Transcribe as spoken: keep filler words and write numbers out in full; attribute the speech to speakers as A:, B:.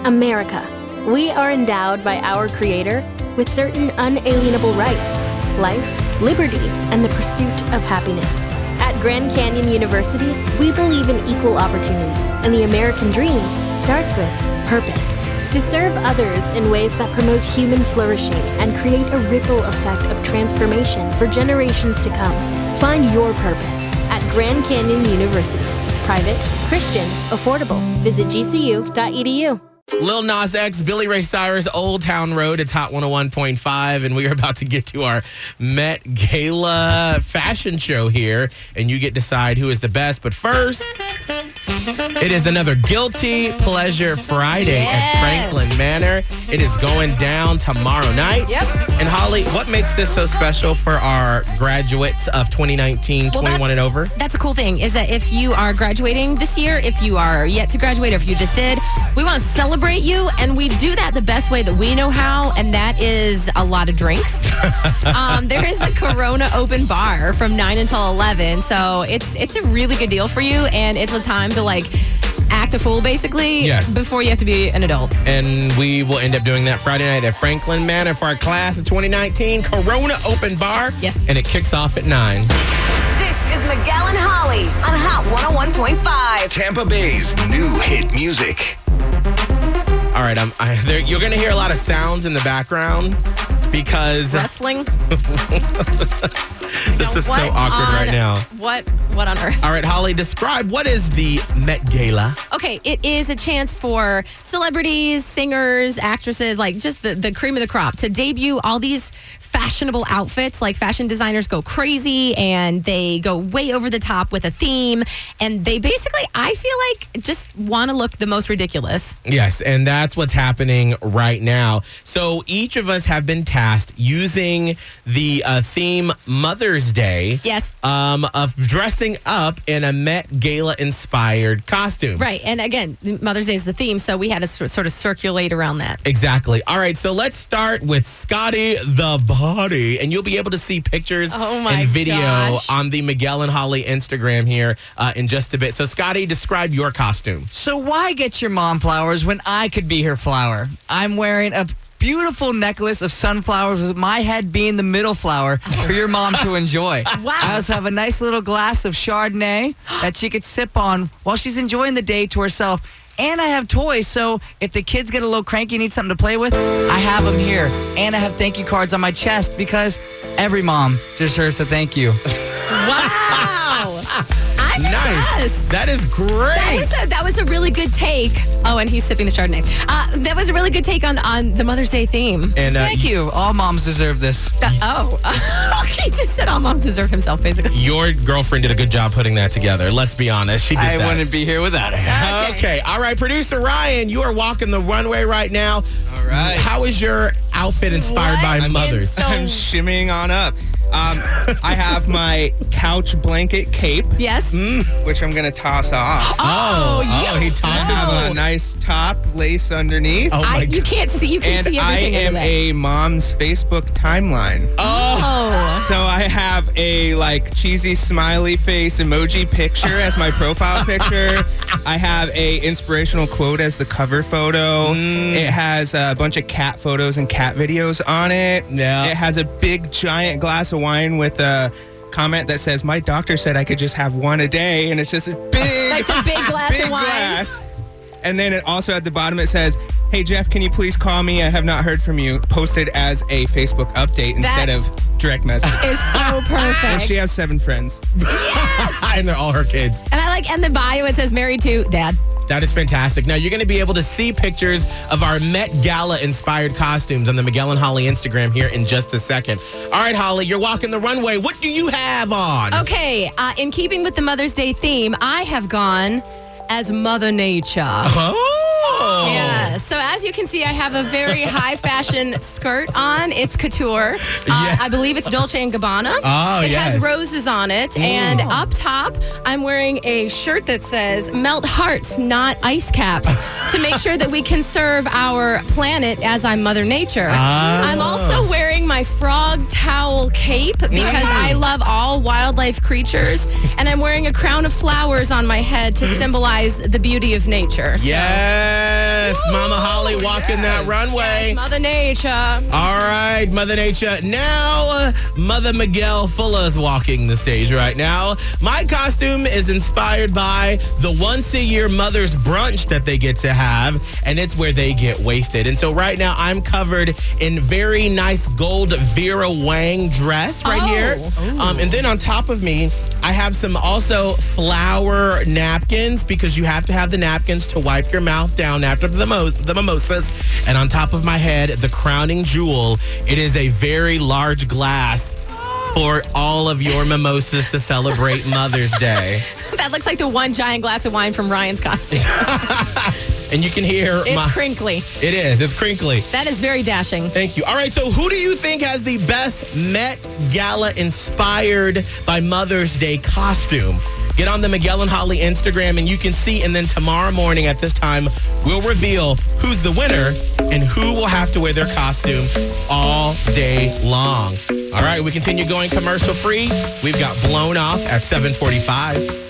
A: America. We are endowed by our Creator with certain unalienable rights: life, liberty, and the pursuit of happiness. At Grand Canyon University, we believe in equal opportunity, and the American dream starts with purpose. To serve others in ways that promote human flourishing and create a ripple effect of transformation for generations to come. Find your purpose at Grand Canyon University. Private, Christian, affordable. Visit G C U dot E D U.
B: Lil Nas X, Billy Ray Cyrus, Old Town Road. It's Hot one oh one point five, and we are about to get to our Met Gala fashion show here, and you get to decide who is the best. But first, it is another Guilty Pleasure Friday
C: Yes.
B: at Franklin Manor. It is going down tomorrow night.
C: Yep.
B: And Holly, what makes this so special for our graduates of twenty nineteen,
C: Well,
B: twenty-one and over?
C: That's a cool thing, is that if you are graduating this year, if you are yet to graduate, or if you just did, we want to celebrate you, and we do that the best way that we know how, and that is a lot of drinks. um, there is a Corona open bar from nine until eleven, so it's it's a really good deal for you, and it's a time to like act a fool, basically,
B: Yes.
C: before you have to be an adult.
B: And we will end up doing that Friday night at Franklin Manor for our class of twenty nineteen Corona Open Bar.
C: Yes.
B: And it kicks off at nine.
D: This is Miguel and Holly on Hot one oh one point five.
E: Tampa Bay's new hit music.
B: All right, I'm, I, there, you're going to hear a lot of sounds in the background because
C: Wrestling.
B: this is so
C: What
B: awkward
C: on-
B: right now.
C: What, what on earth?
B: All right, Holly, describe what is the Met Gala?
C: Okay, it is a chance for celebrities, singers, actresses, like just the, the cream of the crop to debut all these fashionable outfits. Like fashion designers go crazy and they go way over the top with a theme. And they basically, I feel like, just want to look the most ridiculous.
B: Yes, and that's what's happening right now. So each of us have been tasked using the uh, theme Mother's Day
C: Yes.
B: um, of dressing up in a Met Gala inspired costume.
C: Right. And again, Mother's Day is the theme, so we had to s- sort of circulate around that.
B: Exactly. All right, so let's start with Scotty the Body, and you'll be able to see pictures
C: Oh my
B: and video
C: gosh.
B: on the Miguel and Holly Instagram here uh, in just a bit. So, Scotty, describe your costume.
F: So why get your mom flowers when I could be her flower? I'm wearing a beautiful necklace of sunflowers with my head being the middle flower for your mom to enjoy.
C: Wow.
F: I also have a nice little glass of Chardonnay that she could sip on while she's enjoying the day to herself. And I have toys, so if the kids get a little cranky and need something to play with, I have them here. And I have thank you cards on my chest because every mom deserves a thank you.
C: Wow. I'm
B: Nice.
C: impressed.
B: That is great.
C: That was, a, that was a really good take. Oh, and he's sipping the Chardonnay. Uh, that was a really good take on, on the Mother's Day theme.
B: and uh,
F: Thank you. All moms deserve this.
C: That- oh, he just said all moms deserve himself, basically.
B: your girlfriend did a good job putting that together. Let's be honest. She did
F: I
B: that.
F: wouldn't be here without her.
B: Okay. All right, producer Ryan, you are walking the runway right now.
G: All right.
B: How is your outfit inspired
C: What
B: by
C: in
B: mothers?
C: the-
G: I'm shimmying on up. Um, I have my couch blanket cape,
C: Yes.
G: which I'm going to toss off.
B: Oh,
C: yeah.
B: oh, he tossed
G: I
B: his
G: have
B: one.
G: a nice top lace underneath.
B: Oh,
C: I,
B: my
C: you
B: God.
C: can't see. You can
G: and
C: see
G: I
C: everything
G: am
C: under that.
G: a mom's Facebook timeline.
C: Oh.
G: So I have a like cheesy smiley face emoji picture as my profile picture. I have a inspirational quote as the cover photo. It has a bunch of cat photos and cat videos on it.
B: Yeah.
G: It has a big giant glass of wine with a comment that says, "My doctor said I could just have one a day," and it's just a big,
C: Like the big glass
G: big
C: of wine.
G: glass. And then it also at the bottom it says, "Hey Jeff, can you please call me? I have not heard from you." Posted as a Facebook update instead of direct message.
C: Is so perfect.
G: And she has seven friends.
B: and they're all her kids.
C: And I like, and the bio, it says married to dad.
B: That is fantastic. Now, you're going to be able to see pictures of our Met Gala inspired costumes on the Miguel and Holly Instagram here in just a second. All right, Holly, you're walking the runway. What do you have on?
C: Okay, uh, in keeping with the Mother's Day theme, I have gone as Mother Nature.
B: Oh.
C: Yeah, so as you can see, I have a very high fashion skirt on. It's couture. Uh,
B: Yeah.
C: I believe it's Dolce and Gabbana.
B: Oh,
C: It
B: yes.
C: has roses on it. And up top, I'm wearing a shirt that says melt hearts, not ice caps, to make sure that we conserve our planet as I'm Mother Nature.
B: Ah.
C: I'm also wearing my frog towel cape because I love all wildlife creatures. And I'm wearing a crown of flowers on my head to symbolize the beauty of nature. So-
B: Yes, Mama Holly Holly walking that runway.
C: Mother Nature.
B: All right, Mother Nature. Now, uh, Mother Miguel Fulla's walking the stage right now. My costume is inspired by the once-a-year Mother's Brunch that they get to have, and it's where they get wasted. And so right now, I'm covered in very nice gold Vera Wang dress right
C: Oh.
B: here. Um, and then on top of me, I have some also flower napkins because you have to have the napkins to wipe your mouth down after the, mo- the mimosas. And on top of my head, the crowning jewel, it is a very large glass for all of your mimosas to celebrate Mother's Day.
C: That looks like the one giant glass of wine from Ryan's costume.
B: And you can hear
C: It's
B: my...
C: crinkly.
B: It is. It's crinkly.
C: That is very dashing.
B: Thank you. All right, so who do you think has the best Met Gala inspired by Mother's Day costume? Get on the Miguel and Holly Instagram and you can see. And then tomorrow morning at this time, we'll reveal who's the winner and who will have to wear their costume all day long. All right, we continue going commercial free. We've got Blown Off at seven forty-five.